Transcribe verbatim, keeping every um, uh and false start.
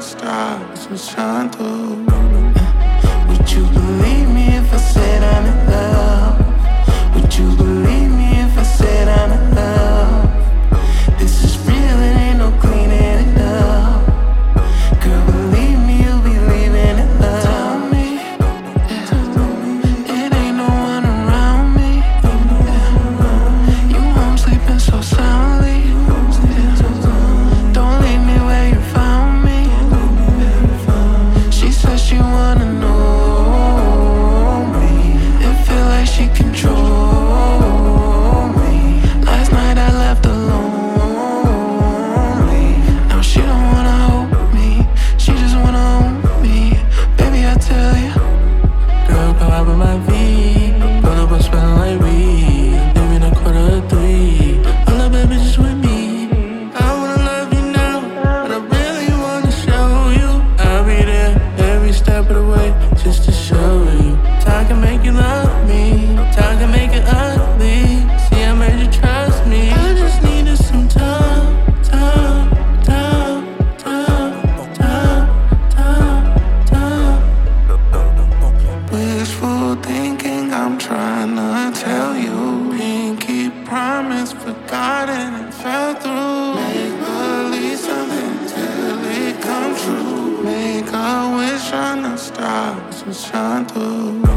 stars will shine through. Would you believe me if I said I'm in love? Would you believe me if I said I'm in love? This is real, it ain't no cleaning it up. Girl, believe me, you'll be leaving it love. Tell me, yeah, it ain't no one around me. Yeah. You home sleeping so soundly. Yeah. Don't leave me where you found me. She says she wanna know me. It feel like she control me. Last night I left alone. Now she don't wanna hold me. She just wanna own me. Baby, I tell you. Girl, come out with my V. Roll up, I'm smelling like weed. Leaving a quarter of three. All the bad bitches with me. I wanna love you now, but I really wanna show you. I'll be there every step of the way, just to show you. Time can make you love me. Time can make it ugly. See, I made you trust me. I just needed some time, time, time, time, time, time, time. Wishful thinking, I'm trying to tell you. Pinky promise, forgotten and fell through. Make believe something till it come true. Make a wish on the stars will shine through.